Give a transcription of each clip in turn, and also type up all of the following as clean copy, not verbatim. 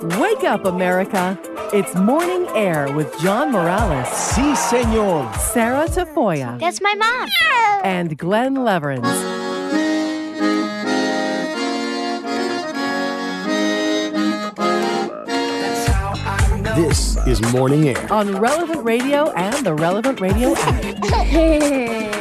Wake up, America. It's Morning Air with John Morales. Sí, señor. Sarah Tafoya. That's my mom. And Glenn Leverins. This is Morning Air on Relevant Radio and the Relevant Radio app.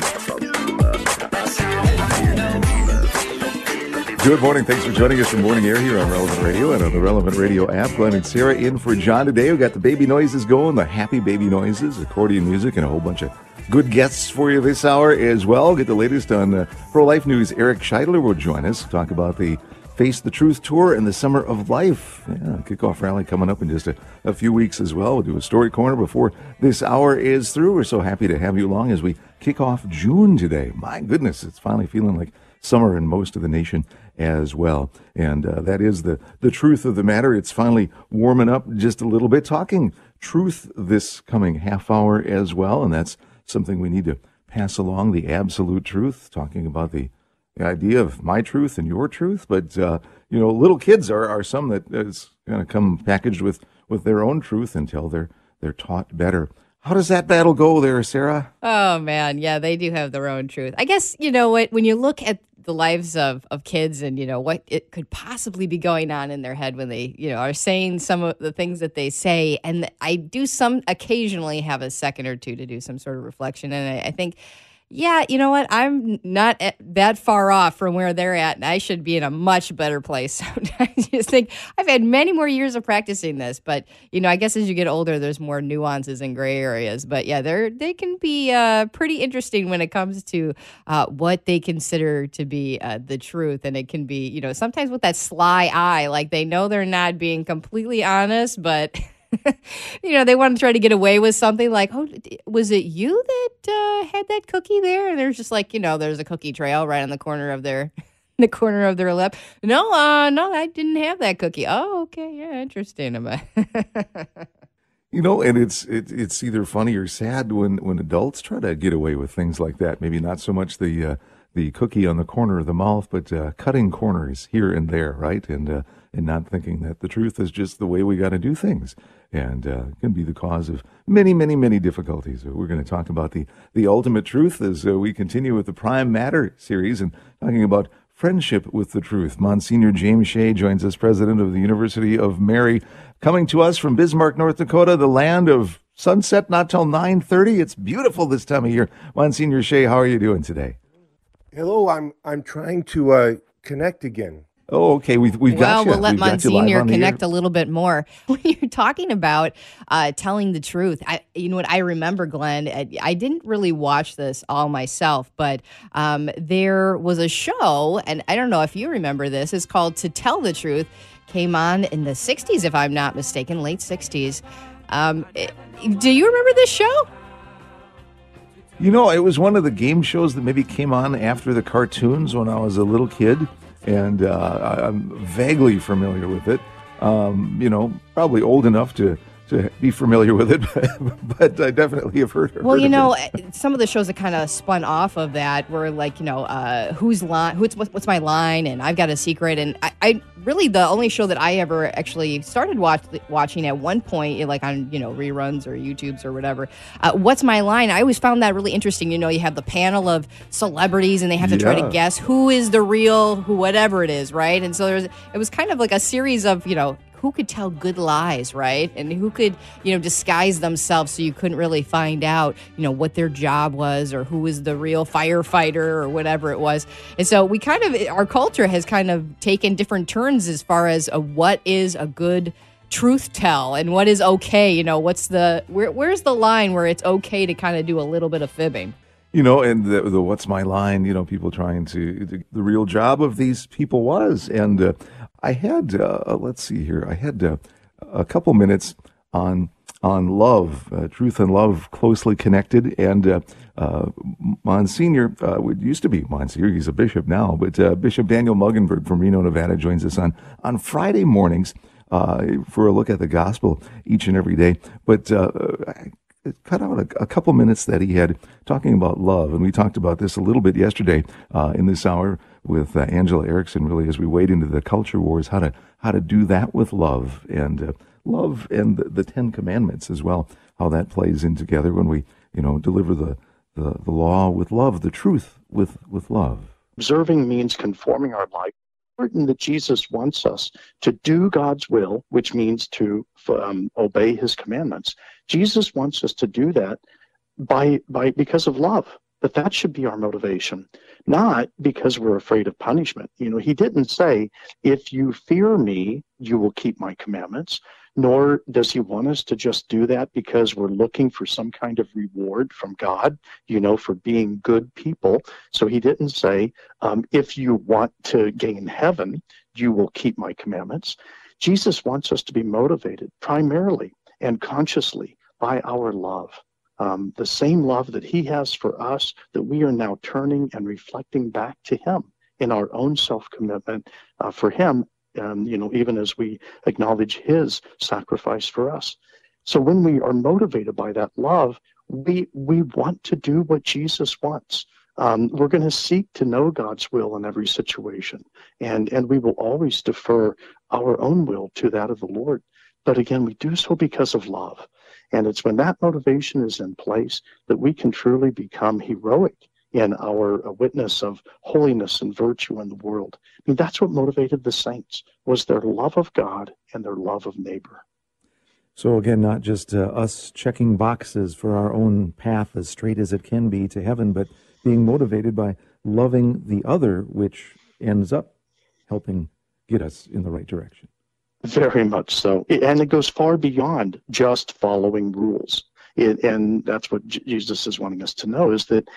Good morning. Thanks for joining us for Morning Air here on Relevant Radio and on the Relevant Radio app. Glenn and Sarah in for John today. We got the baby noises going, the happy baby noises, accordion music, and a whole bunch of good guests for you this hour as well. Get the latest on pro-life news. Eric Scheidler will join us, talk about the Face the Truth Tour and the Summer of Life. Yeah, kickoff rally coming up in just a few weeks as well. We'll do a story corner before this hour is through. We're so happy to have you along as we kick off June today. My goodness, it's finally feeling like summer in most of the nation as well. And that is the truth of the matter. It's finally warming up just a little bit. Talking truth this coming half hour as well. And that's something we need to pass along, the absolute truth, talking about the idea of my truth and your truth. But, little kids are some that is going to come packaged with their own truth until they're taught better. How does that battle go there, Sarah? Oh, man. Yeah, they do have their own truth. I guess, you know what, when you look at the lives of kids and, what it could possibly be going on in their head when they, are saying some of the things that they say. And I do occasionally have a second or two to do some sort of reflection. And I think, yeah, you know what? I'm not that far off from where they're at, and I should be in a much better place. I just think I've had many more years of practicing this, but, I guess as you get older, there's more nuances and gray areas. But, yeah, they can be pretty interesting when it comes to what they consider to be the truth. And it can be, sometimes with that sly eye, like they know they're not being completely honest, but they want to try to get away with something like, oh, was it you that had that cookie there? And there's just like, there's a cookie trail right on the corner of their lip. No, I didn't have that cookie. Oh, okay. Yeah, interesting. And it's either funny or sad when adults try to get away with things like that. Maybe not so much the cookie on the corner of the mouth, but cutting corners here and there, right? And not thinking that the truth is just the way we got to do things, and can be the cause of many, many, many difficulties. We're going to talk about the ultimate truth as we continue with the Prime Matter series and talking about friendship with the truth. Monsignor James Shea joins us, president of the University of Mary, coming to us from Bismarck, North Dakota, the land of sunset not till 9:30. It's beautiful this time of year. Monsignor Shea, how are you doing today? Hello, I'm trying to connect again. Oh, okay. We've got you. We'll let Monsignor connect a little bit more. When you're talking about telling the truth, I remember, Glenn, I didn't really watch this all myself, but there was a show, and I don't know if you remember this, it's called To Tell the Truth, came on in the 60s, if I'm not mistaken, late 60s. Do you remember this show? It was one of the game shows that maybe came on after the cartoons when I was a little kid. And I'm vaguely familiar with it, probably old enough to be familiar with it, but I definitely have heard of it. Well, some of the shows that kind of spun off of that were like, whose line, what's my line, and I've got a secret. And I really, the only show that I ever actually started watching at one point, like on, reruns or YouTubes or whatever, What's My Line? I always found that really interesting. You have the panel of celebrities and they have to try to guess who is the real, whatever it is, right? And so it was kind of like a series of, who could tell good lies, right? And who could, disguise themselves so you couldn't really find out, what their job was or who was the real firefighter or whatever it was. And so our culture has kind of taken different turns as far as what is a good truth tell and what is okay. Where's the line where it's okay to kind of do a little bit of fibbing? And the what's my line, people trying the real job of these people was. And I had, let's see here, I had a couple minutes on love, truth and love closely connected. And Monsignor, it used to be Monsignor, he's a bishop now, but Bishop Daniel Muggenberg from Reno, Nevada joins us on Friday mornings for a look at the gospel each and every day. But cut out a couple minutes that he had talking about love, and we talked about this a little bit yesterday in this hour. with Angela Erickson, really, as we wade into the culture wars, how to do that with love and the Ten Commandments as well, how that plays in together when we, deliver the law with love, the truth with love. Observing means conforming our life. Important that Jesus wants us to do God's will, which means to obey his commandments. Jesus wants us to do that because of love. But that should be our motivation, not because we're afraid of punishment. He didn't say, if you fear me, you will keep my commandments, nor does he want us to just do that because we're looking for some kind of reward from God, for being good people. So he didn't say, if you want to gain heaven, you will keep my commandments. Jesus wants us to be motivated primarily and consciously by our love. The same love that he has for us, that we are now turning and reflecting back to him in our own self-commitment for him, even as we acknowledge his sacrifice for us. So when we are motivated by that love, we want to do what Jesus wants. We're going to seek to know God's will in every situation, and we will always defer our own will to that of the Lord. But again, we do so because of love. And it's when that motivation is in place that we can truly become heroic in our witness of holiness and virtue in the world. I mean, that's what motivated the saints, was their love of God and their love of neighbor. So again, not just us checking boxes for our own path as straight as it can be to heaven, but being motivated by loving the other, which ends up helping get us in the right direction. Very much so. And it goes far beyond just following rules. And that's what Jesus is wanting us to know, is that,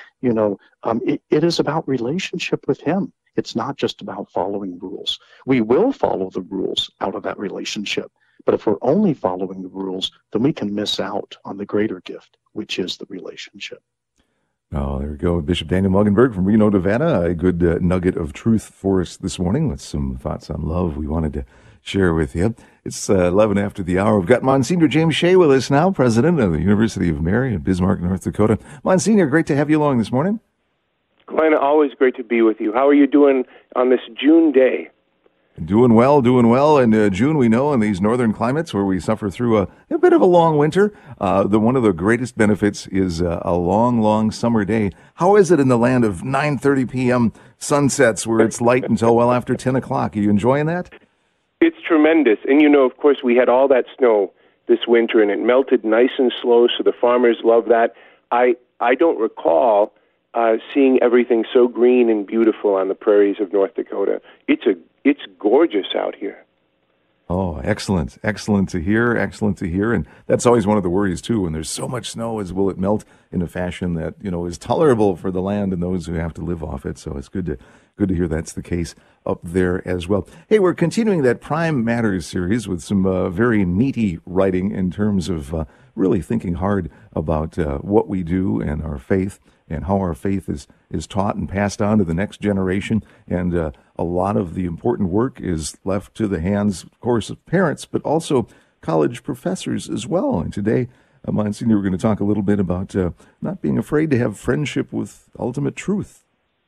it is about relationship with him. It's not just about following rules. We will follow the rules out of that relationship. But if we're only following the rules, then we can miss out on the greater gift, which is the relationship. Oh, there we go. Bishop Daniel Muggenberg from Reno, Nevada. A good nugget of truth for us this morning with some thoughts on love we wanted to share with you. It's 11 after the hour. We've got Monsignor James Shea with us now, president of the University of Mary in Bismarck, North Dakota. Monsignor, great to have you along this morning. Glenn, always great to be with you. How are you doing on this June day? Doing well. In June, we know, in these northern climates where we suffer through a bit of a long winter, one of the greatest benefits is a long summer day. How is it in the land of 9:30 p.m. sunsets where it's light until well after 10 o'clock? Are you enjoying that? It's tremendous. And, of course, we had all that snow this winter, and it melted nice and slow, so the farmers love that. I don't recall seeing everything so green and beautiful on the prairies of North Dakota. It's gorgeous out here. Oh, excellent to hear. And that's always one of the worries, too, when there's so much snow, is will it melt in a fashion that, is tolerable for the land and those who have to live off it. So it's good to hear that's the case up there as well. Hey, we're continuing that Prime Matters series with some very meaty writing in terms of really thinking hard about what we do and our faith and how our faith is taught and passed on to the next generation. And a lot of the important work is left to the hands, of course, of parents, but also college professors as well. And today, Monsignor, we're going to talk a little bit about not being afraid to have friendship with ultimate truth.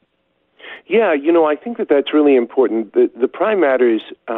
Yeah, I think that's really important. The Prime Matters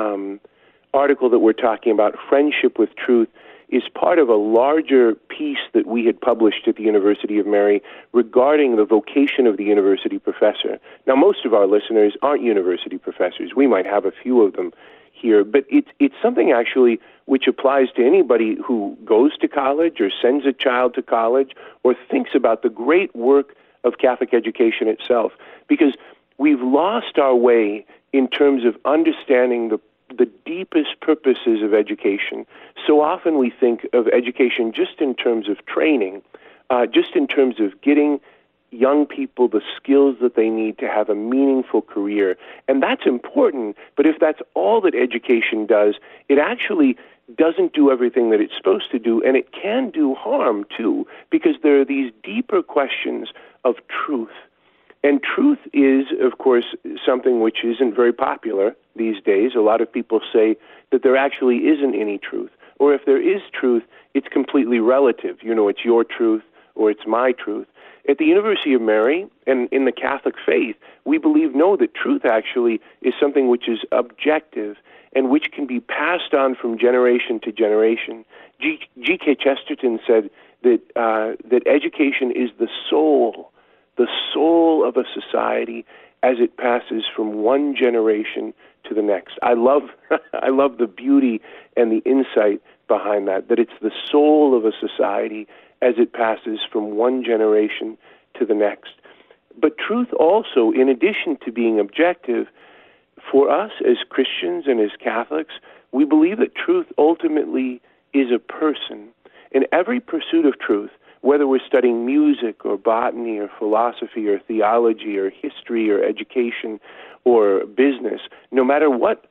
article that we're talking about, Friendship with Truth, is part of a larger piece that we had published at the University of Mary regarding the vocation of the university professor. Now, most of our listeners aren't university professors. We might have a few of them here, but it's something actually which applies to anybody who goes to college or sends a child to college or thinks about the great work of Catholic education itself, because we've lost our way in terms of understanding the deepest purposes of education. So often we think of education just in terms of training, just in terms of getting young people the skills that they need to have a meaningful career. And that's important, but if that's all that education does, it actually doesn't do everything that it's supposed to do, and it can do harm too, because there are these deeper questions of truth. And truth is, of course, something which isn't very popular these days. A lot of people say that there actually isn't any truth. Or if there is truth, it's completely relative. It's your truth or it's my truth. At the University of Mary and in the Catholic faith, we believe, no, that truth actually is something which is objective and which can be passed on from generation to generation. G.K. Chesterton said that education is the soul of a society as it passes from one generation to the next. I love the beauty and the insight behind that it's the soul of a society as it passes from one generation to the next. But truth also, in addition to being objective, for us as Christians and as Catholics, we believe that truth ultimately is a person. In every pursuit of truth, whether we're studying music or botany or philosophy or theology or history or education or business, no matter what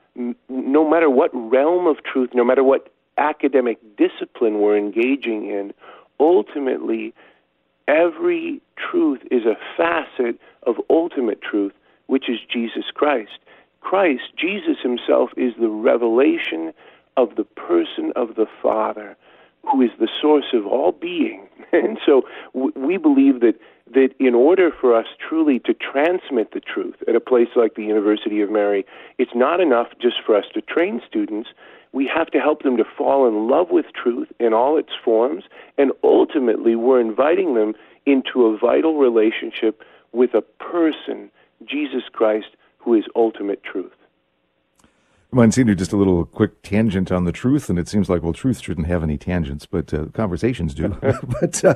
realm of truth, no matter what academic discipline we're engaging in, ultimately every truth is a facet of ultimate truth, which is Jesus Christ. Jesus himself, is the revelation of the person of the Father, who is the source of all being. And so we believe that in order for us truly to transmit the truth at a place like the University of Mary, it's not enough just for us to train students. We have to help them to fall in love with truth in all its forms, and ultimately we're inviting them into a vital relationship with a person, Jesus Christ, who is ultimate truth. Monsignor, just a little quick tangent on the truth, and it seems like, well, truth shouldn't have any tangents, but conversations do. But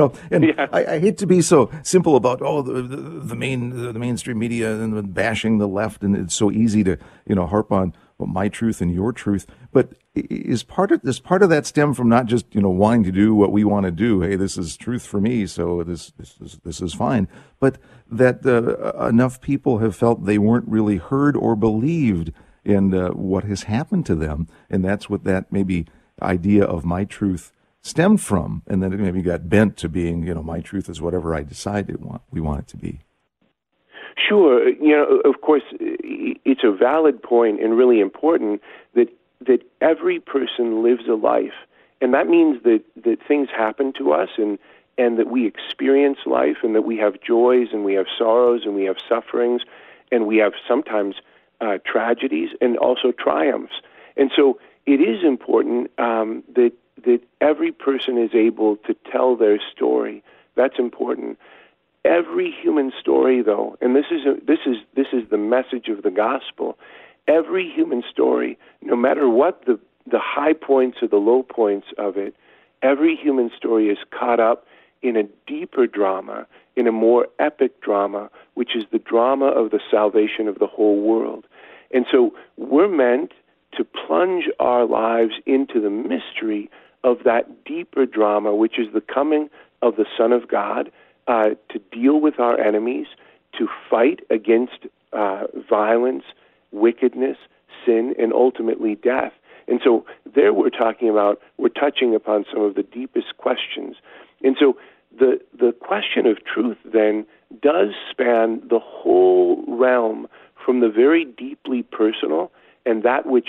I hate to be so simple about the mainstream media and bashing the left, and it's so easy to harp on my truth and your truth. But does part of that stem from not just wanting to do what we want to do? Hey, this is truth for me, so this is fine. But that enough people have felt they weren't really heard or believed in what has happened to them, and that's what that maybe idea of my truth stemmed from, and then it maybe got bent to being, my truth is whatever I decide we want it to be. Sure, of course, it's a valid point and really important that every person lives a life, and that means that things happen to us, and that we experience life, and that we have joys, and we have sorrows, and we have sufferings, and we have sometimes tragedies and also triumphs. And so it is important that every person is able to tell their story. That's important. Every human story, though, and this is the message of the gospel. Every human story, no matter what the high points or the low points of it, every human story is caught up in a deeper drama, in a more epic drama, which is the drama of the salvation of the whole world. And so we're meant to plunge our lives into the mystery of that deeper drama, which is the coming of the Son of God, to deal with our enemies, to fight against violence, wickedness, sin, and ultimately death. And so there we're touching upon some of the deepest questions. And so the question of truth then does span the whole realm, from the very deeply personal and that which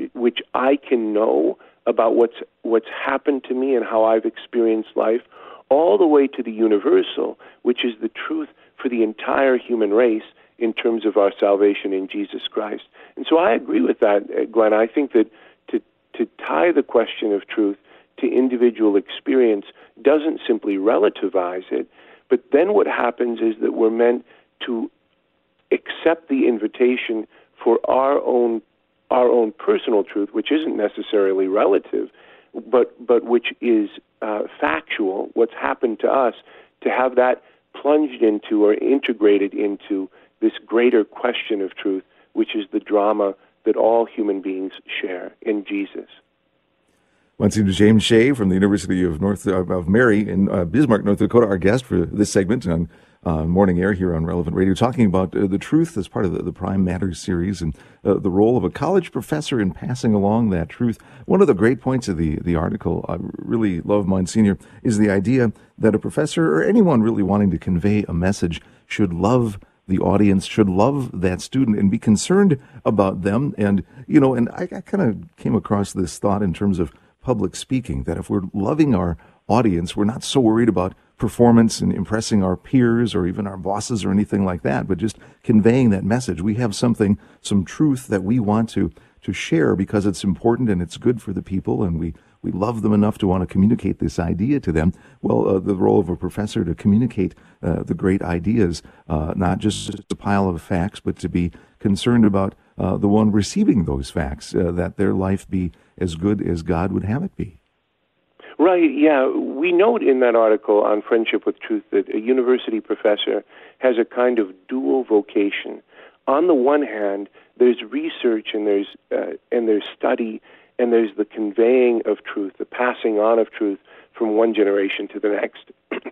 I can know about what's happened to me and how I've experienced life, all the way to the universal, which is the truth for the entire human race in terms of our salvation in Jesus Christ. And so I agree with that, Glenn. I think that to tie the question of truth to individual experience doesn't simply relativize it, but then what happens is that we're meant to accept the invitation for our own personal truth, which isn't necessarily relative, but which is factual, what's happened to us, to have that plunged into or integrated into this greater question of truth, which is the drama that all human beings share in Jesus. Monsignor James Shea from the University of Mary in Bismarck, North Dakota, our guest for this segment on Morning Air here on Relevant Radio, talking about the truth as part of the Prime Matters series and the role of a college professor in passing along that truth. One of the great points of the article I really love, Monsignor, is the idea that a professor or anyone really wanting to convey a message should love the audience, should love that student and be concerned about them. And, and I kind of came across this thought in terms of public speaking, that if we're loving our audience, we're not so worried about performance and impressing our peers or even our bosses or anything like that, but just conveying that message. We have something, some truth that we want to share because it's important and it's good for the people, and we love them enough to want to communicate this idea to them. Well, the role of a professor to communicate the great ideas, not just a pile of facts, but to be concerned about the one receiving those facts, that their life be as good as God would have it be. Right, yeah. We note in that article on Friendship with Truth that a university professor has a kind of dual vocation. On the one hand, there's research and there's study and there's the conveying of truth, the passing on of truth from one generation to the next.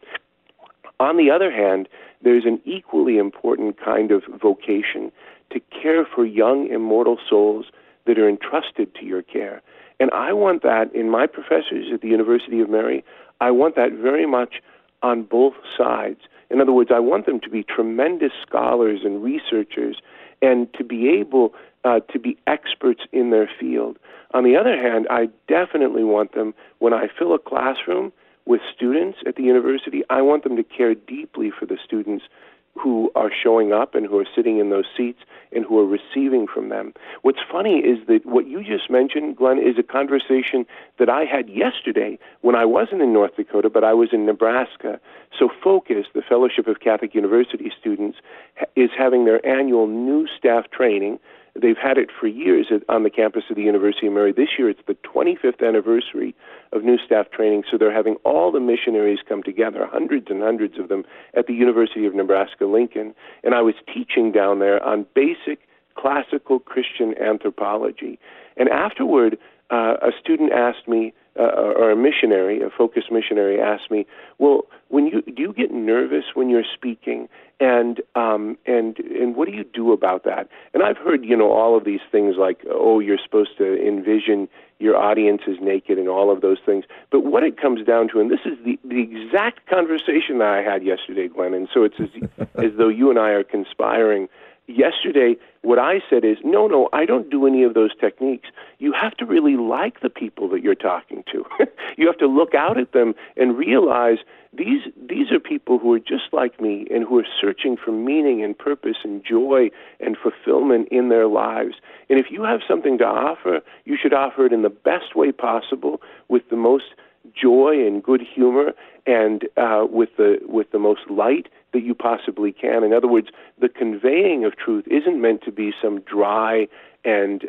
On the other hand, there's an equally important kind of vocation to care for young immortal souls that are entrusted to your care. And I want that in my professors at the University of Mary. I want that very much on both sides. In other words, I want them to be tremendous scholars and researchers and to be able to be experts in their field. On the other hand, I definitely want them, when I fill a classroom with students at the university, I want them to care deeply for the students who are showing up and who are sitting in those seats and who are receiving from them. What's funny is that what you just mentioned, Glenn, is a conversation that I had yesterday when I wasn't in North Dakota, but I was in Nebraska. So Focus, the Fellowship of Catholic University Students, is having their annual new staff training. They've had it for years on the campus of the University of Mary. This year it's the 25th anniversary of new staff training, so they're having all the missionaries come together, hundreds and hundreds of them, at the University of Nebraska-Lincoln. And I was teaching down there on basic classical Christian anthropology. And afterward, a student asked me, or a missionary, a Focus missionary asked me, well, do you get nervous when you're speaking? And what do you do about that? And I've heard, all of these things like, oh, you're supposed to envision your audience is naked and all of those things. But what it comes down to, and this is the exact conversation that I had yesterday, Glenn, and so it's as though you and I are conspiring. Yesterday, what I said is, no, I don't do any of those techniques. You have to really like the people that you're talking to. You have to look out at them and realize these are people who are just like me and who are searching for meaning and purpose and joy and fulfillment in their lives. And if you have something to offer, you should offer it in the best way possible, with the most joy and good humor, and with the most light that you possibly can. In other words, the conveying of truth isn't meant to be some dry and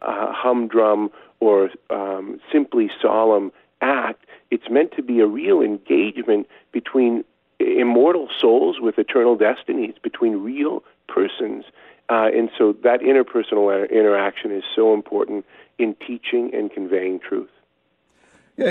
humdrum or simply solemn act. It's meant to be a real engagement between immortal souls with eternal destinies, between real persons. And so that interpersonal interaction is so important in teaching and conveying truth. Yeah,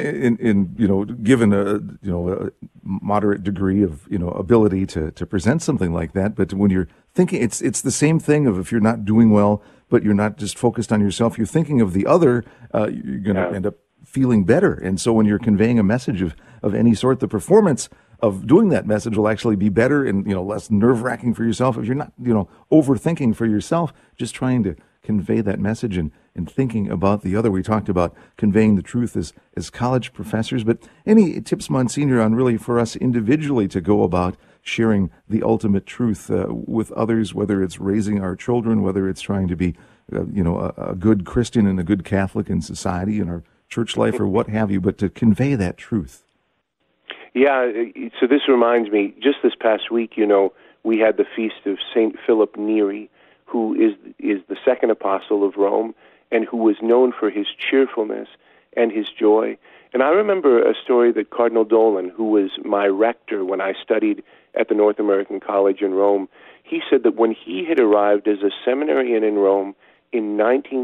given a moderate degree of ability to present something like that, but when you're thinking, it's the same thing of if you're not doing well, but you're not just focused on yourself, you're thinking of the other, you're going to end up feeling better. And so when you're conveying a message of any sort, the performance of doing that message will actually be better and less nerve-wracking for yourself if you're not overthinking for yourself, just trying to convey that message and thinking about the other. We talked about conveying the truth as college professors, but any tips, Monsignor, on really for us individually to go about sharing the ultimate truth with others, whether it's raising our children, whether it's trying to be a good Christian and a good Catholic in society, in our church life, or what have you, but to convey that truth? Yeah, so this reminds me, just this past week, we had the feast of St. Philip Neri, who is the second apostle of Rome and who was known for his cheerfulness and his joy. And I remember a story that Cardinal Dolan, who was my rector when I studied at the North American College in Rome, he said that when he had arrived as a seminarian in Rome in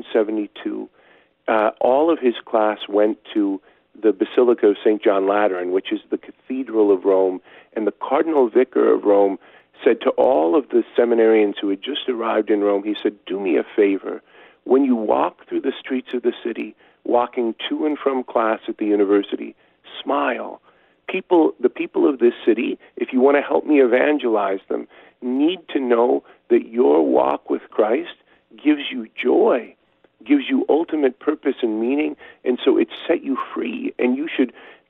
1972, all of his class went to the Basilica of St. John Lateran, which is the Cathedral of Rome, and the Cardinal Vicar of Rome said to all of the seminarians who had just arrived in Rome, he said, do me a favor. When you walk through the streets of the city, walking to and from class at the university, smile. The people of this city, if you want to help me evangelize them, need to know that your walk with Christ gives you joy, gives you ultimate purpose and meaning, and so it set you free, and you should convey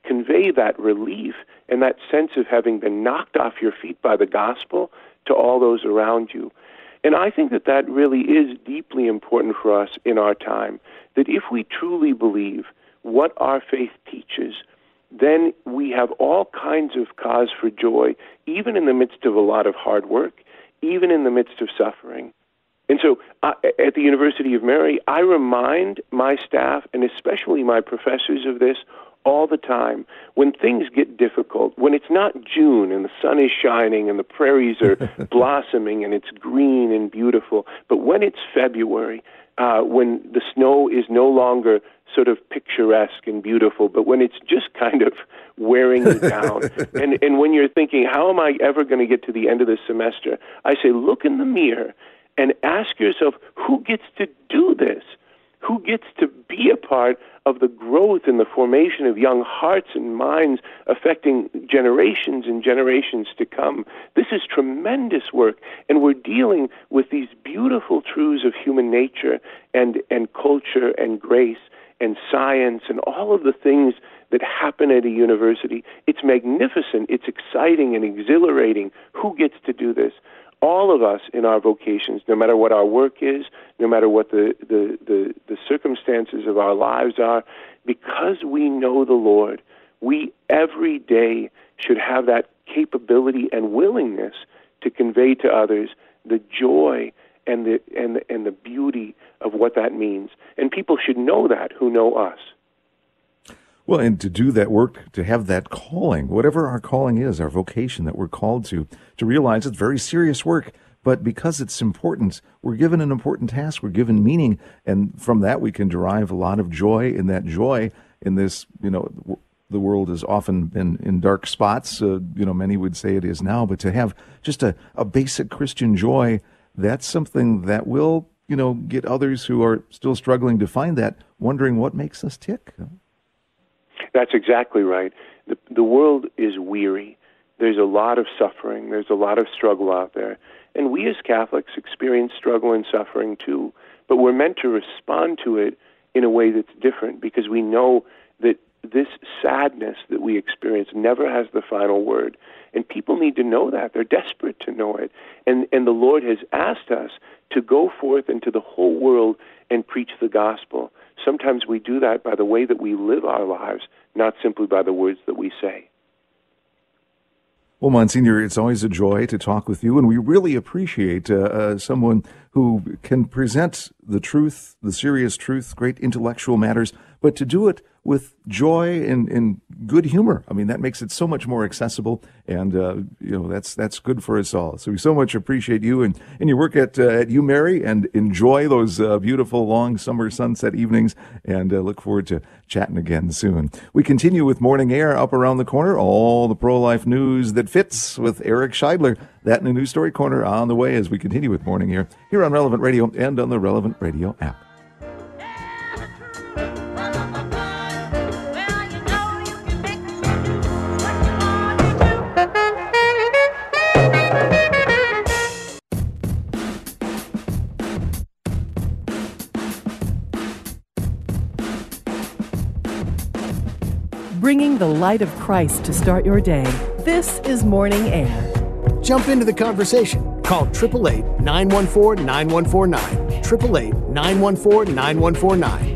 convey that relief and that sense of having been knocked off your feet by the gospel to all those around you. And I think that that really is deeply important for us in our time, that if we truly believe what our faith teaches, then we have all kinds of cause for joy, even in the midst of a lot of hard work, even in the midst of suffering. And so at the University of Mary, I remind my staff, and especially my professors, of this all the time. When things get difficult, when it's not June and the sun is shining and the prairies are blossoming and it's green and beautiful, but when it's February, when the snow is no longer sort of picturesque and beautiful, but when it's just kind of wearing you down, and when you're thinking, how am I ever going to get to the end of the semester? I say, look in the mirror and ask yourself, who gets to do this? Who gets to be a part of the growth and the formation of young hearts and minds affecting generations and generations to come? This is tremendous work, and we're dealing with these beautiful truths of human nature and culture and grace and science and all of the things that happen at a university. It's magnificent, it's exciting and exhilarating. Who gets to do this? All of us in our vocations, no matter what our work is, no matter what the circumstances of our lives are, because we know the Lord, we every day should have that capability and willingness to convey to others the joy and the beauty of what that means. And people should know that who know us. Well, and to do that work, to have that calling, whatever our calling is, our vocation that we're called to realize it's very serious work, but because it's important, we're given an important task, we're given meaning, and from that we can derive a lot of joy, and that joy in this, the world has often been in dark spots, many would say it is now, but to have just a basic Christian joy, that's something that will, get others who are still struggling to find that, wondering what makes us tick. That's exactly right. The world is weary. There's a lot of suffering. There's a lot of struggle out there. And we as Catholics experience struggle and suffering too. But we're meant to respond to it in a way that's different, because we know that this sadness that we experience never has the final word. And people need to know that. They're desperate to know it. And the Lord has asked us to go forth into the whole world and preach the gospel. Sometimes we do that by the way that we live our lives, not simply by the words that we say. Well, Monsignor, it's always a joy to talk with you, and we really appreciate someone who can present the truth, the serious truth, great intellectual matters, but to do it with joy and good humor. I mean, that makes it so much more accessible, and that's good for us all. So we so much appreciate you and your work at UMary, and enjoy those beautiful long summer sunset evenings, and look forward to chatting again soon. We continue with Morning Air up around the corner, all the pro-life news that fits with Eric Scheidler. That and a News Story Corner on the way as we continue with Morning Air here on Relevant Radio and on the Relevant Radio app. Bringing the light of Christ to start your day. This is Morning Air. Jump into the conversation. Call 888-914-9149. 888-914-9149.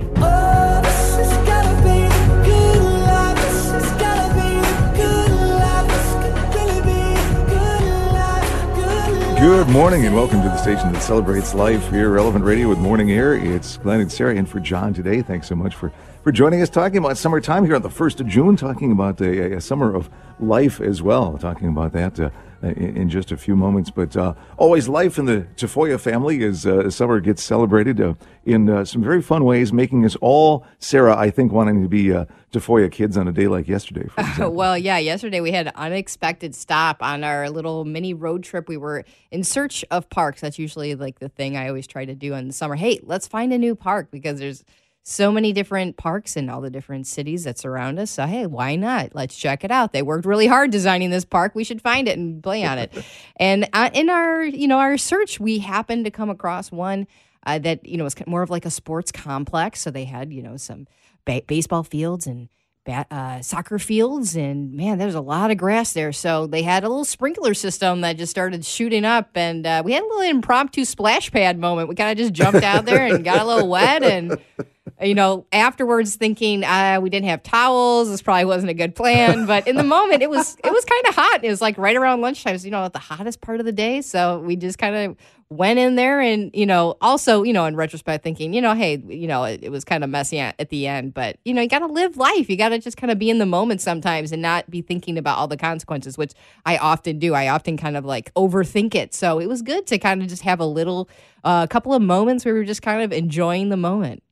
Good morning and welcome to the station that celebrates life here, Relevant Radio with Morning Air. It's Glenn and Sarah in for John today. Thanks so much for joining us, talking about summertime here on the 1st of June, talking about a summer of life as well, talking about that in just a few moments. But always life in the Tafoya family as summer gets celebrated in some very fun ways, making us all, Sarah, I think, wanting to be Tafoya kids on a day like yesterday, for example. Well, yeah, yesterday we had an unexpected stop on our little mini road trip. We were in search of parks. That's usually like the thing I always try to do in the summer. Hey, let's find a new park, because there's so many different parks in all the different cities that surround us. So, hey, why not? Let's check it out. They worked really hard designing this park. We should find it and play on it. And in our search, we happened to come across one that, was more of like a sports complex. So they had, some baseball fields and soccer fields, and man, there's a lot of grass there. So they had a little sprinkler system that just started shooting up, and we had a little impromptu splash pad moment. We kind of just jumped out there and got a little wet, and afterwards thinking we didn't have towels. This probably wasn't a good plan, but in the moment it was kind of hot. It was like right around lunchtime, so, the hottest part of the day. So we just kind of went in there, and also in retrospect thinking, hey, it was kind of messy at the end, but you got to live life. You got to just kind of be in the moment sometimes and not be thinking about all the consequences, which I often do. I often kind of like overthink it. So it was good to kind of just have a couple of moments where we were just kind of enjoying the moment.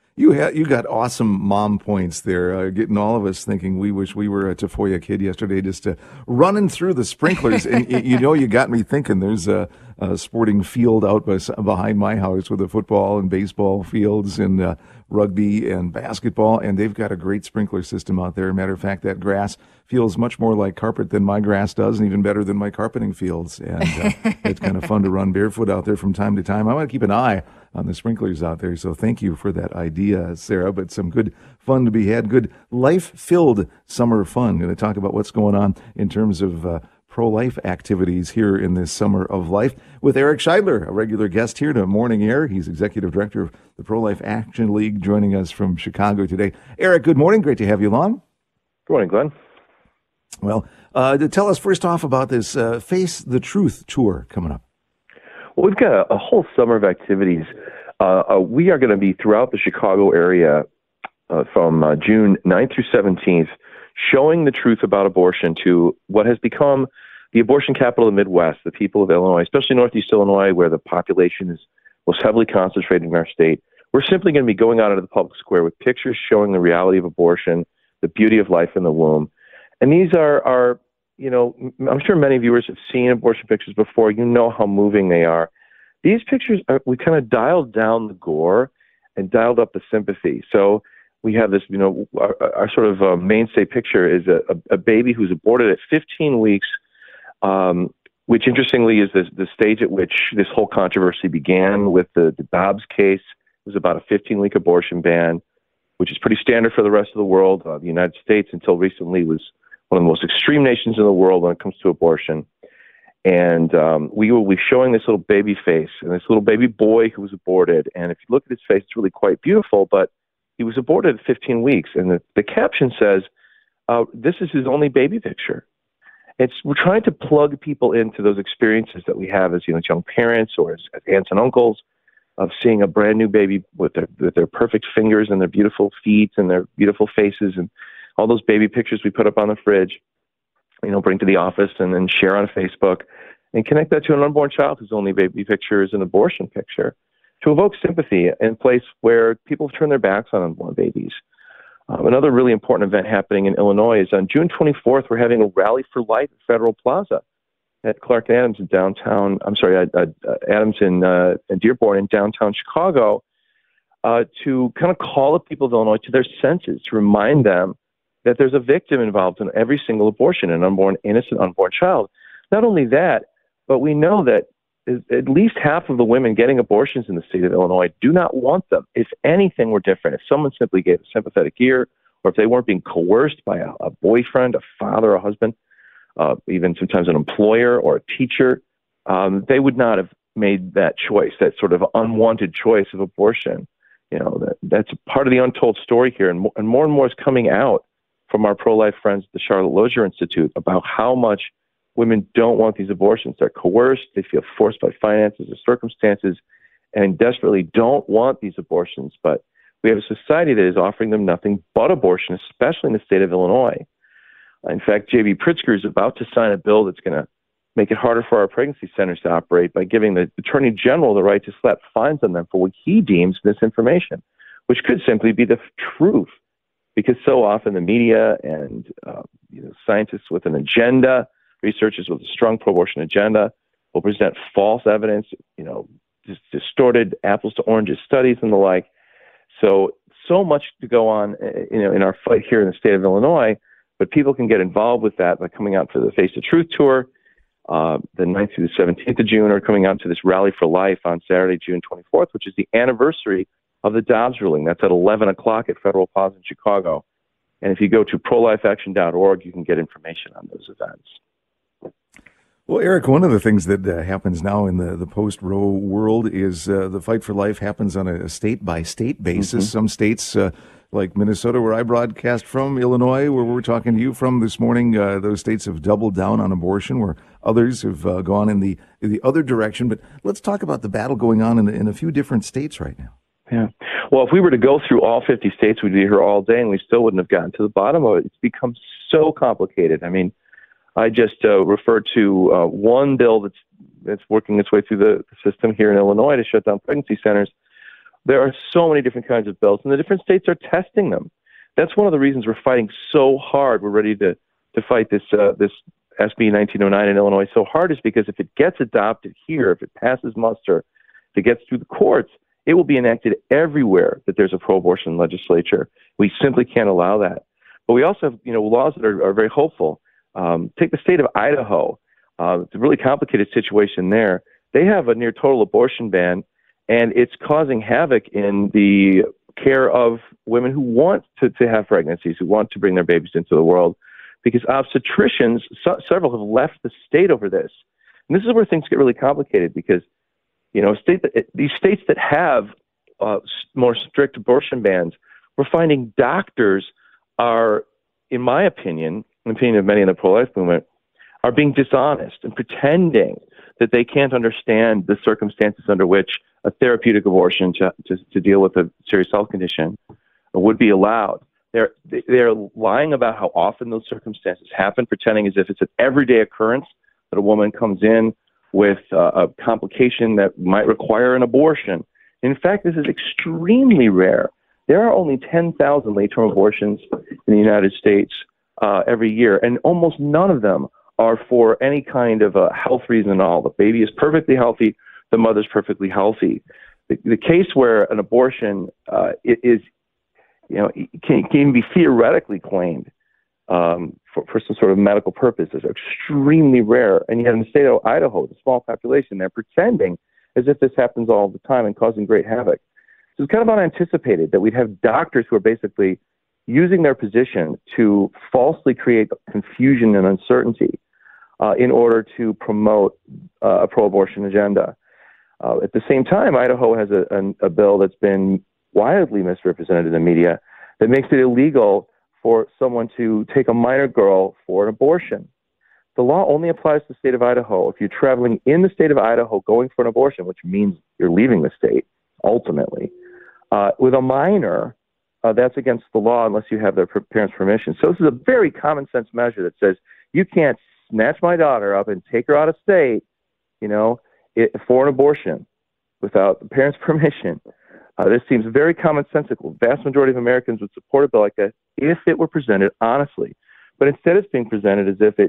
You got awesome mom points there, getting all of us thinking we wish we were a Tafoya kid yesterday, just running through the sprinklers. And you got me thinking there's a sporting field out behind my house with the football and baseball fields and rugby and basketball, and they've got a great sprinkler system out there. Matter of fact, that grass feels much more like carpet than my grass does, and even better than my carpeting fields. And it's kind of fun to run barefoot out there from time to time. I want to keep an eye on the sprinklers out there. So thank you for that idea, Sarah. But some good fun to be had, good life-filled summer fun. Going to talk about what's going on in terms of pro-life activities here in this summer of life with Eric Scheidler, a regular guest here to Morning Air. He's executive director of the Pro-Life Action League, joining us from Chicago today. Eric, good morning. Great to have you along. Good morning, Glenn. Well, tell us first off about this Face the Truth tour coming up. Well, we've got a whole summer of activities. We are going to be throughout the Chicago area from June 9th through 17th, showing the truth about abortion to what has become the abortion capital of the Midwest, the people of Illinois, especially Northeast Illinois, where the population is most heavily concentrated in our state. We're simply going to be going out into the public square with pictures showing the reality of abortion, the beauty of life in the womb. And these are I'm sure many viewers have seen abortion pictures before. You know how moving they are. These pictures, we kind of dialed down the gore and dialed up the sympathy. So we have this, our sort of mainstay picture is a baby who's aborted at 15 weeks, which interestingly is the stage at which this whole controversy began with the Dobbs case. It was about a 15-week abortion ban, which is pretty standard for the rest of the world. The United States, until recently, was one of the most extreme nations in the world when it comes to abortion. And we will be showing this little baby face and this little baby boy who was aborted. And if you look at his face, it's really quite beautiful, but he was aborted at 15 weeks. And the caption says, this is his only baby picture. We're trying to plug people into those experiences that we have as young parents or as aunts and uncles of seeing a brand new baby with their perfect fingers and their beautiful feet and their beautiful faces and all those baby pictures we put up on the fridge, bring to the office and then share on Facebook and connect that to an unborn child whose only baby picture is an abortion picture to evoke sympathy in a place where people turn their backs on unborn babies. Another really important event happening in Illinois is on June 24th, we're having a Rally for Life at Federal Plaza at Clark and Adams in downtown, Adams in Dearborn in downtown Chicago, to kind of call the people of Illinois to their senses, to remind them that there's a victim involved in every single abortion, an innocent unborn child. Not only that, but we know that at least half of the women getting abortions in the state of Illinois do not want them. If anything were different, if someone simply gave a sympathetic ear, or if they weren't being coerced by a boyfriend, a father, a husband, even sometimes an employer or a teacher, they would not have made that choice, that sort of unwanted choice of abortion. That's part of the untold story here, and more is coming out from our pro-life friends at the Charlotte Lozier Institute about how much women don't want these abortions. They're coerced, they feel forced by finances or circumstances, and desperately don't want these abortions. But we have a society that is offering them nothing but abortion, especially in the state of Illinois. In fact, J.B. Pritzker is about to sign a bill that's going to make it harder for our pregnancy centers to operate by giving the Attorney General the right to slap fines on them for what he deems misinformation, which could simply be the truth. Because so often the media and scientists with an agenda, researchers with a strong pro-abortion agenda, will present false evidence, distorted apples to oranges studies and the like. So much to go on, in our fight here in the state of Illinois. But people can get involved with that by coming out for the Face the Truth tour, the 9th through the 17th of June, or coming out to this Rally for Life on Saturday, June 24th, which is the anniversary of the Dobbs ruling. That's at 11 o'clock at Federal Plaza in Chicago. And if you go to prolifeaction.org, you can get information on those events. Well, Eric, one of the things that happens now in the post-Roe world is the fight for life happens on a state-by-state basis. Mm-hmm. Some states, like Minnesota, where I broadcast from, Illinois, where we're talking to you from this morning, those states have doubled down on abortion, where others have gone in the other direction. But let's talk about the battle going on in a few different states right now. Yeah. Well, if we were to go through all 50 states, we'd be here all day, and we still wouldn't have gotten to the bottom of it. It's become so complicated. I mean, I just referred to one bill that's working its way through the system here in Illinois to shut down pregnancy centers. There are so many different kinds of bills, and the different states are testing them. That's one of the reasons we're fighting so hard. We're ready to fight this SB 1909 in Illinois so hard, is because if it gets adopted here, if it passes muster, if it gets through the courts, it will be enacted everywhere that there's a pro-abortion legislature. We simply can't allow that. But we also have, laws that are very hopeful. Take the state of Idaho. It's a really complicated situation there. They have a near total abortion ban, and it's causing havoc in the care of women who want to have pregnancies, who want to bring their babies into the world, because obstetricians, several have left the state over this. And this is where things get really complicated, because these states that have more strict abortion bans, we're finding doctors are, in my opinion, the opinion of many in the pro-life movement, are being dishonest and pretending that they can't understand the circumstances under which a therapeutic abortion to deal with a serious health condition would be allowed. They're lying about how often those circumstances happen, pretending as if it's an everyday occurrence that a woman comes in with a complication that might require an abortion. In fact, this is extremely rare. There are only 10,000 late-term abortions in the United States every year, and almost none of them are for any kind of a health reason at all. The baby is perfectly healthy. The mother's perfectly healthy. The case where an abortion can even be theoretically claimed for some sort of medical purpose is extremely rare. And yet in the state of Idaho, the small population, they're pretending as if this happens all the time and causing great havoc. So it's kind of unanticipated that we'd have doctors who are basically using their position to falsely create confusion and uncertainty in order to promote a pro-abortion agenda. At the same time, Idaho has a bill that's been widely misrepresented in the media that makes it illegal for someone to take a minor girl for an abortion. The law only applies to the state of Idaho if you're traveling in the state of Idaho going for an abortion, which means you're leaving the state, ultimately. With a minor, that's against the law unless you have their parents' permission. So this is a very common sense measure that says you can't snatch my daughter up and take her out of state, for an abortion without the parents' permission. This seems very commonsensical. The vast majority of Americans would support a bill like that if it were presented honestly. But instead, it's being presented as if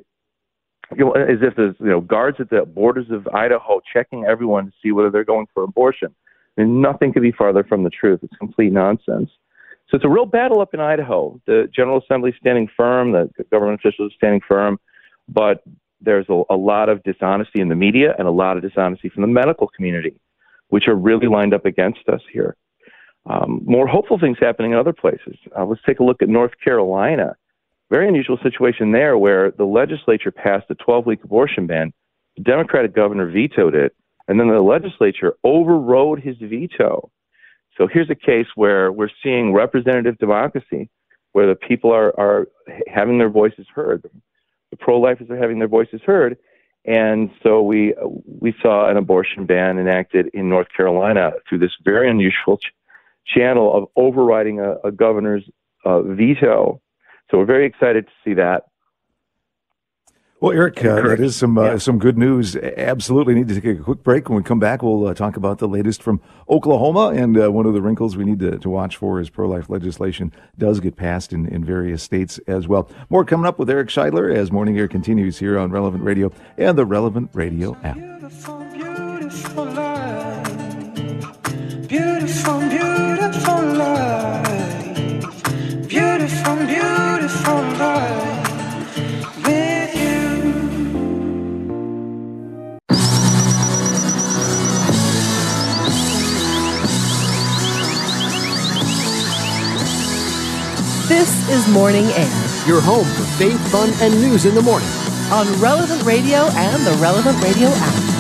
there's guards at the borders of Idaho checking everyone to see whether they're going for abortion. And nothing could be farther from the truth. It's complete nonsense. So it's a real battle up in Idaho. The General Assembly is standing firm. The government officials are standing firm. But there's a lot of dishonesty in the media and a lot of dishonesty from the medical community, which are really lined up against us here. More hopeful things happening in other places. Let's take a look at North Carolina. Very unusual situation there where the legislature passed a 12-week abortion ban. The Democratic governor vetoed it, and then the legislature overrode his veto. So here's a case where we're seeing representative democracy, where the people are having their voices heard. The pro-lifers are having their voices heard. And so we saw an abortion ban enacted in North Carolina through this very unusual channel of overriding a governor's veto. So we're very excited to see that. Well, Eric, that is some good news. Absolutely need to take a quick break. When we come back, we'll talk about the latest from Oklahoma. And one of the wrinkles we need to watch for is pro-life legislation does get passed in various states as well. More coming up with Eric Scheidler as Morning Air continues here on Relevant Radio and the Relevant Radio app. Beautiful, beautiful life. Beautiful, beautiful life. Beautiful, beautiful life. This is Morning Air Your home for faith, fun, and news in the morning. on Relevant Radio and the Relevant Radio app.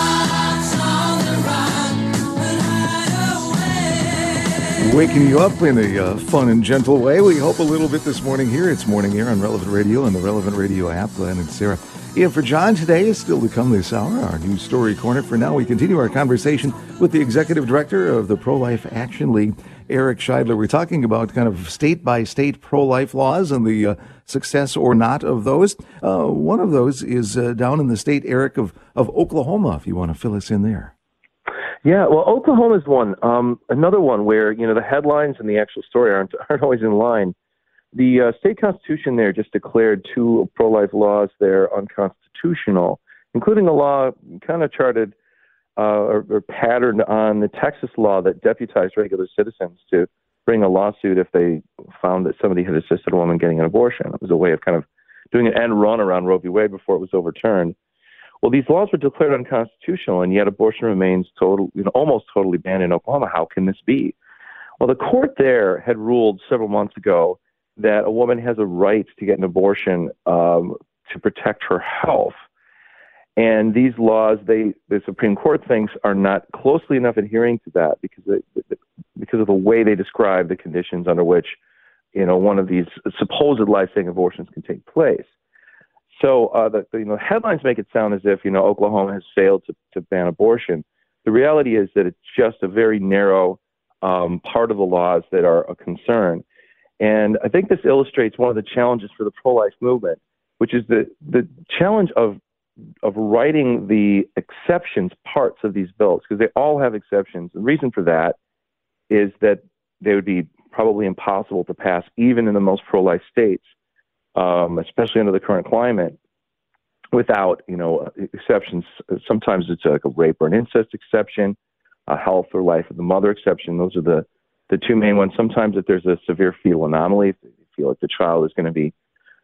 Waking you up in a fun and gentle way. We hope a little bit this morning here. It's Morning Air on Relevant Radio and the Relevant Radio app. Glenn and Sarah. Ian for John today is still to come this hour. Our news story corner. For now, we continue our conversation with the executive director of the Pro-Life Action League, Eric Scheidler. We're talking about kind of state-by-state pro-life laws and the success or not of those. One of those is down in the state, Eric, of Oklahoma, if you want to fill us in there. Yeah, well, Oklahoma's one. Another one where, the headlines and the actual story aren't always in line. The state constitution there just declared 2 pro-life laws there unconstitutional, including a law kind of charted or patterned on the Texas law that deputized regular citizens to bring a lawsuit if they found that somebody had assisted a woman getting an abortion. It was a way of kind of doing an end run around Roe v. Wade before it was overturned. Well, these laws were declared unconstitutional, and yet abortion remains almost totally banned in Oklahoma. How can this be? Well, the court there had ruled several months ago that a woman has a right to get an abortion to protect her health. And these laws, the Supreme Court thinks, are not closely enough adhering to that because of the way they describe the conditions under which, one of these supposed life-saving abortions can take place. So the headlines make it sound as if, Oklahoma has failed to ban abortion. The reality is that it's just a very narrow part of the laws that are a concern. And I think this illustrates one of the challenges for the pro-life movement, which is the challenge of writing the exceptions parts of these bills, because they all have exceptions. The reason for that is that they would be probably impossible to pass even in the most pro-life states, especially under the current climate, without, exceptions. Sometimes it's like a rape or an incest exception, a health or life of the mother exception. Those are the 2 main ones. Sometimes if there's a severe fetal anomaly, if they feel like the child is going to be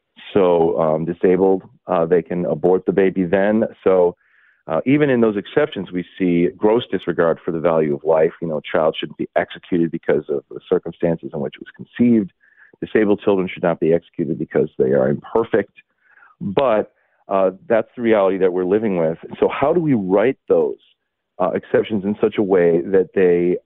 so disabled, they can abort the baby then. So even in those exceptions, we see gross disregard for the value of life. A child shouldn't be executed because of the circumstances in which it was conceived. Disabled children should not be executed because they are imperfect. But that's the reality that we're living with. So how do we write those exceptions in such a way that they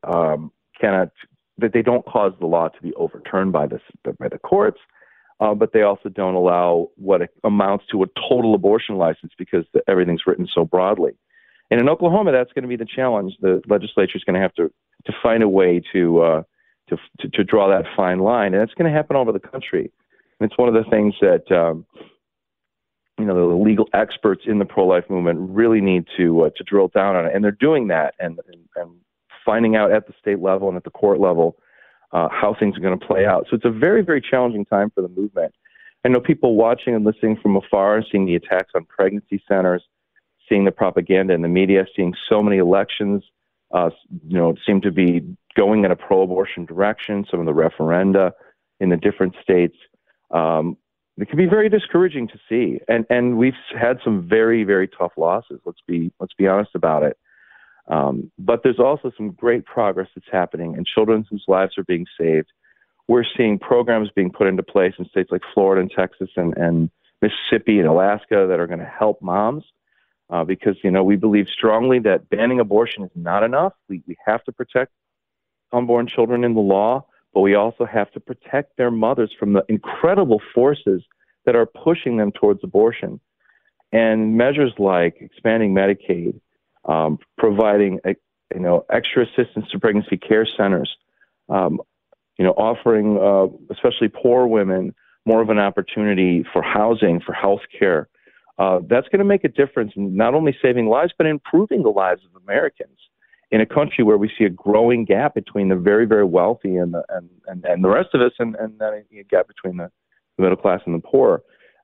that they don't cause the law to be overturned by the courts, but they also don't allow what amounts to a total abortion license because everything's written so broadly. And in Oklahoma, that's going to be the challenge. The legislature is going to have to find a way to draw that fine line, and that's going to happen all over the country. And it's one of the things that the legal experts in the pro-life movement really need to drill down on it, and they're doing that and finding out at the state level and at the court level how things are going to play out. So it's a very, very challenging time for the movement. I know people watching and listening from afar, seeing the attacks on pregnancy centers, seeing the propaganda in the media, seeing so many elections, seem to be going in a pro-abortion direction, some of the referenda in the different states. It can be very discouraging to see. And we've had some very, very tough losses. Let's be honest about it. But there's also some great progress that's happening and children whose lives are being saved. We're seeing programs being put into place in states like Florida and Texas and Mississippi and Alaska that are going to help moms because, we believe strongly that banning abortion is not enough. We have to protect unborn children in the law, but we also have to protect their mothers from the incredible forces that are pushing them towards abortion. And measures like expanding Medicaid, providing extra assistance to pregnancy care centers, offering especially poor women more of an opportunity for housing, for health care. That's going to make a difference in not only saving lives, but improving the lives of Americans in a country where we see a growing gap between the very, very wealthy and the rest of us, and then a gap between the middle class and the poor.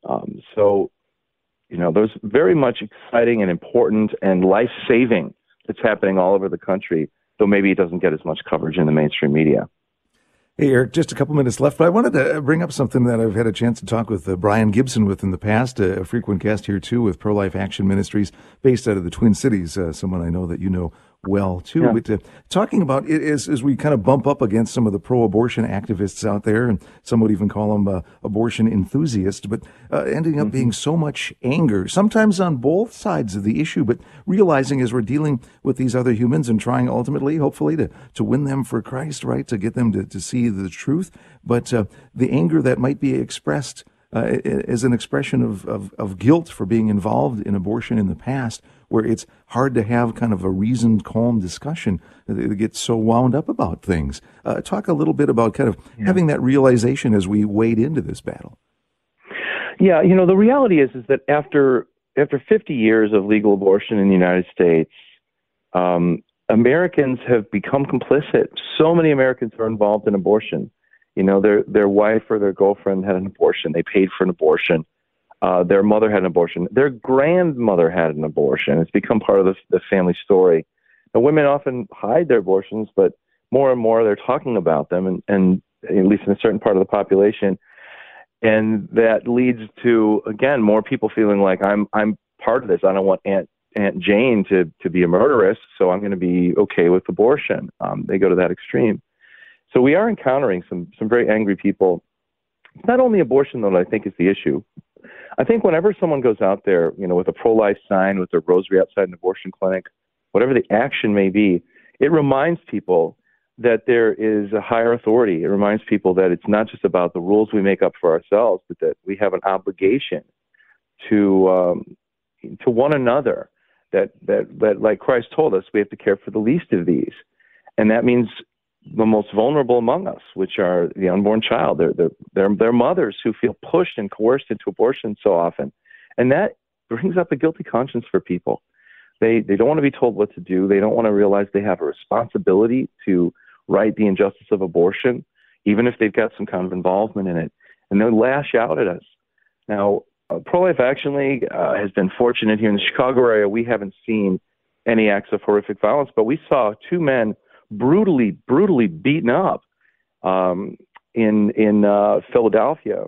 There's very much exciting and important and life-saving that's happening all over the country, though maybe it doesn't get as much coverage in the mainstream media. Hey, Eric, just a couple minutes left, but I wanted to bring up something that I've had a chance to talk with Brian Gibson with in the past, a frequent guest here, too, with Pro-Life Action Ministries, based out of the Twin Cities, someone I know that you know well, too. Yeah. But talking about it as we kind of bump up against some of the pro-abortion activists out there, and some would even call them abortion enthusiasts, but ending up being so much anger, sometimes on both sides of the issue, but realizing as we're dealing with these other humans and trying ultimately, hopefully, to win them for Christ, right, to get them to see the truth, but the anger that might be expressed as an expression of guilt for being involved in abortion in the past, where it's hard to have kind of a reasoned, calm discussion that gets so wound up about things. Talk a little bit about kind of having that realization as we wade into this battle. Yeah, the reality is that after 50 years of legal abortion in the United States, Americans have become complicit. So many Americans are involved in abortion. Their wife or their girlfriend had an abortion. They paid for an abortion. Their mother had an abortion. Their grandmother had an abortion. It's become part of the family story. And women often hide their abortions, but more and more they're talking about them, and at least in a certain part of the population. And that leads to, again, more people feeling like I'm part of this. I don't want Aunt Jane to be a murderess, so I'm going to be okay with abortion. They go to that extreme. So we are encountering some very angry people. It's not only abortion, though, that I think is the issue. I think whenever someone goes out there, with a pro-life sign, with a rosary outside an abortion clinic, whatever the action may be, it reminds people that there is a higher authority. It reminds people that it's not just about the rules we make up for ourselves, but that we have an obligation to one another. That like Christ told us, we have to care for the least of these, and that means the most vulnerable among us, which are the unborn child. They're mothers who feel pushed and coerced into abortion so often, and that brings up a guilty conscience for people. They don't want to be told what to do. They don't want to realize they have a responsibility to right the injustice of abortion, even if they've got some kind of involvement in it, and they'll lash out at us. Now, Pro-Life Action League has been fortunate here in the Chicago area. We haven't seen any acts of horrific violence, but we saw two men brutally beaten up in Philadelphia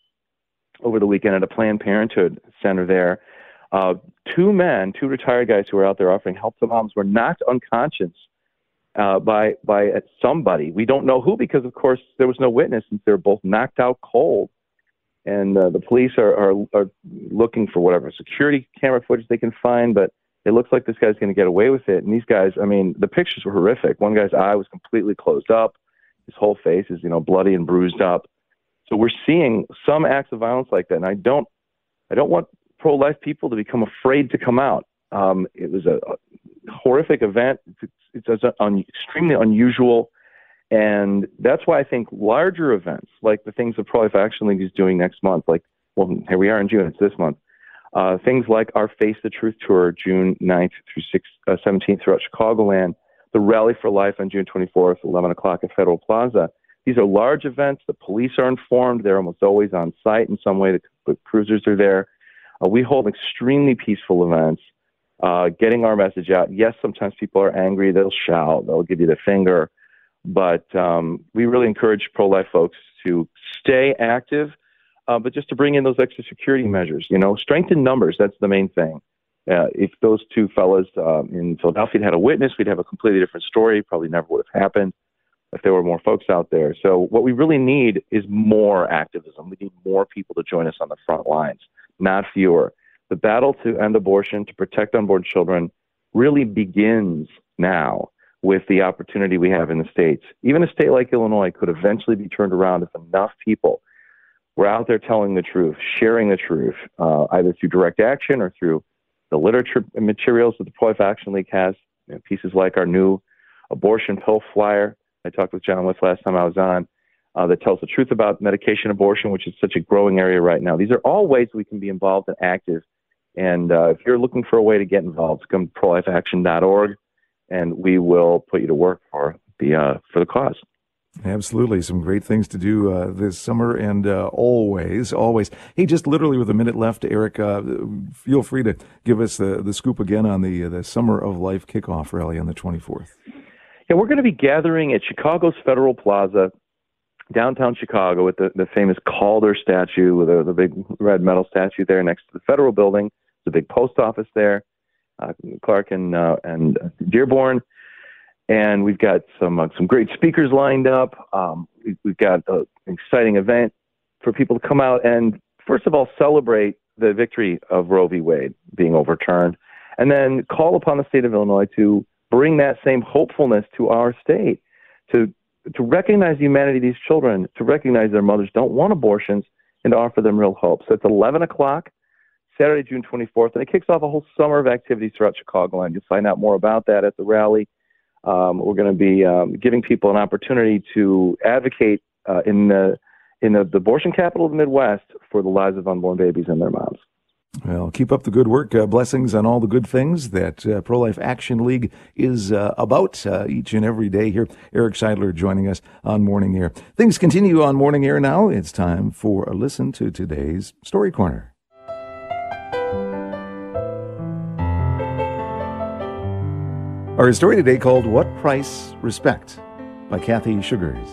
over the weekend at a Planned Parenthood center there. Two retired guys who were out there offering help to moms were knocked unconscious by somebody. We don't know who, because of course there was no witness, since they were both knocked out cold. And the police are looking for whatever security camera footage they can find, but it looks like this guy's going to get away with it. And these guys, the pictures were horrific. One guy's eye was completely closed up. His whole face is, bloody and bruised up. So we're seeing some acts of violence like that. And I don't want pro-life people to become afraid to come out. It was a horrific event. It's extremely unusual. And that's why I think larger events, like the things that Pro-Life Action League is doing next month, here we are in June, it's this month, things like our Face the Truth Tour, June 9th through 17th throughout Chicagoland, the Rally for Life on June 24th, 11 o'clock at Federal Plaza. These are large events. The police are informed. They're almost always on site in some way. The cruisers are there. We hold extremely peaceful events, getting our message out. Yes, sometimes people are angry. They'll shout. They'll give you the finger. But we really encourage pro-life folks to stay active, but just to bring in those extra security measures. Strengthen numbers, that's the main thing. If those two fellas in Philadelphia had a witness, we'd have a completely different story. Probably never would have happened if there were more folks out there. So what we really need is more activism. We need more people to join us on the front lines, not fewer. The battle to end abortion, to protect unborn children, really begins now with the opportunity we have in the states. Even a state like Illinois could eventually be turned around if enough people were out there telling the truth, sharing the truth, either through direct action or through the literature and materials that the Pro-Life Action League has, pieces like our new abortion pill flyer I talked with John with last time I was on, that tells the truth about medication abortion, which is such a growing area right now. These are all ways we can be involved and active. And if you're looking for a way to get involved, come to prolifeaction.org. And we will put you to work for the cause. Absolutely. Some great things to do this summer, and always. Hey, just literally with a minute left, Eric, feel free to give us the scoop again on the Summer of Life kickoff rally on the 24th. Yeah, we're going to be gathering at Chicago's Federal Plaza, downtown Chicago, with the famous Calder statue, with the big red metal statue there next to the Federal Building. There's a big post office there. Clark and Dearborn. And we've got some great speakers lined up. We've got an exciting event for people to come out and, first of all, celebrate the victory of Roe v. Wade being overturned, and then call upon the state of Illinois to bring that same hopefulness to our state, to recognize the humanity of these children, to recognize their mothers don't want abortions, and to offer them real hope. So it's 11 o'clock, Saturday, June 24th, and it kicks off a whole summer of activities throughout Chicagoland. You'll find out more about that at the rally. We're going to be giving people an opportunity to advocate in the abortion capital of the Midwest for the lives of unborn babies and their moms. Well, keep up the good work. Blessings on all the good things that Pro-Life Action League is about each and every day here. Eric Scheidler joining us on Morning Air. Things continue on Morning Air now. It's time for a listen to today's Story Corner. Our story today called What Price Respect by Kathy Sugars.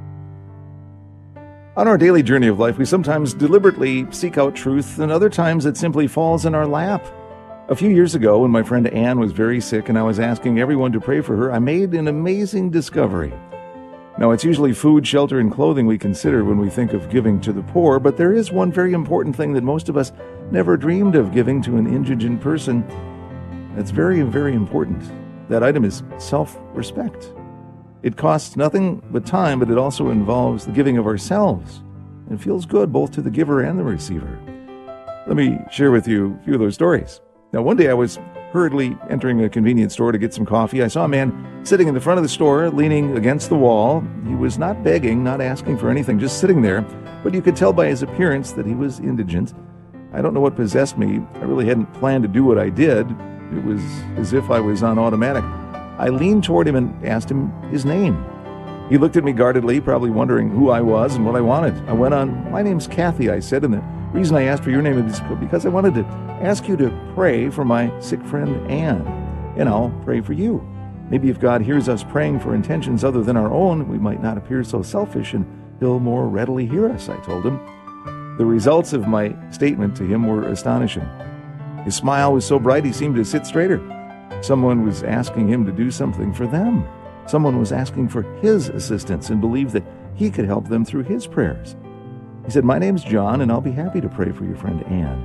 On our daily journey of life, we sometimes deliberately seek out truth, and other times it simply falls in our lap. A few years ago, when my friend Anne was very sick and I was asking everyone to pray for her, I made an amazing discovery. Now, it's usually food, shelter, and clothing we consider when we think of giving to the poor, but there is one very important thing that most of us never dreamed of giving to an indigent person. That's very, very important. That item is self-respect. It costs nothing but time, but it also involves the giving of ourselves. It feels good both to the giver and the receiver. Let me share with you a few of those stories. Now, one day I was hurriedly entering a convenience store to get some coffee. I saw a man sitting in the front of the store, leaning against the wall. He was not begging, not asking for anything, just sitting there, but you could tell by his appearance that he was indigent. I don't know what possessed me. I really hadn't planned to do what I did. It was as if I was on automatic. I leaned toward him and asked him his name. He looked at me guardedly, probably wondering who I was and what I wanted. I went on, "My name's Kathy," I said, "and the reason I asked for your name is because I wanted to ask you to pray for my sick friend Anne, and I'll pray for you. Maybe if God hears us praying for intentions other than our own, we might not appear so selfish, and he'll more readily hear us," I told him. The results of my statement to him were astonishing. His smile was so bright he seemed to sit straighter. Someone was asking him to do something for them. Someone was asking for his assistance and believed that he could help them through his prayers. He said, "My name's John, and I'll be happy to pray for your friend Anne."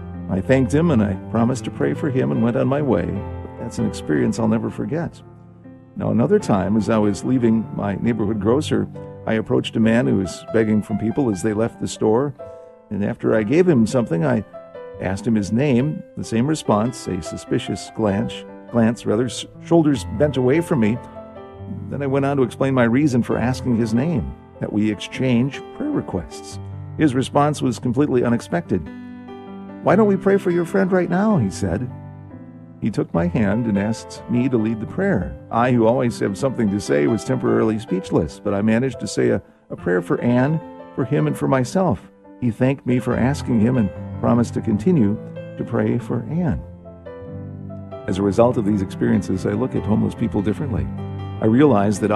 I thanked him, and I promised to pray for him and went on my way. But that's an experience I'll never forget. Now, another time, as I was leaving my neighborhood grocer, I approached a man who was begging from people as they left the store. And after I gave him something, I asked him his name. The same response, a suspicious glance, shoulders bent away from me. Then I went on to explain my reason for asking his name, that we exchange prayer requests. His response was completely unexpected. "Why don't we pray for your friend right now?" he said. He took my hand and asked me to lead the prayer. I, who always have something to say, was temporarily speechless, but I managed to say a prayer for Anne, for him, and for myself. He thanked me for asking him and promised to continue to pray for Anne. As a result of these experiences, I look at homeless people differently. I realize that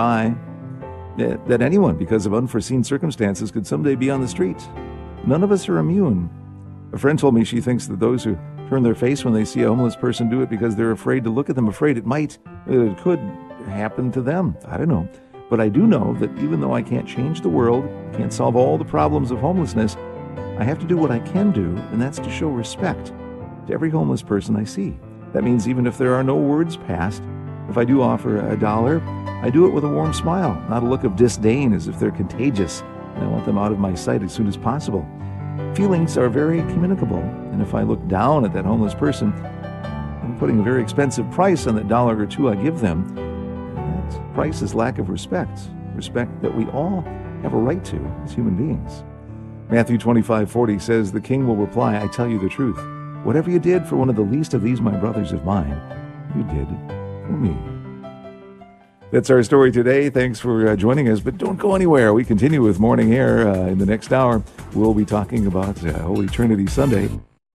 anyone, because of unforeseen circumstances, could someday be on the street. None of us are immune. A friend told me she thinks that those who turn their face when they see a homeless person do it because they're afraid to look at them, afraid it could happen to them. I don't know. But I do know that even though I can't change the world, can't solve all the problems of homelessness, I have to do what I can do, and that's to show respect to every homeless person I see. That means even if there are no words passed, if I do offer $1, I do it with a warm smile, not a look of disdain as if they're contagious, and I want them out of my sight as soon as possible. Feelings are very communicable, and if I look down at that homeless person, I'm putting a very expensive price on that $1 or $2 I give them. And that price is lack of respect that we all have a right to as human beings. Matthew 25:40 says, "The king will reply, I tell you the truth. Whatever you did for one of the least of these my brothers of mine, you did for me." That's our story today. Thanks for joining us, but don't go anywhere. We continue with Morning Air in the next hour. We'll be talking about Holy Trinity Sunday.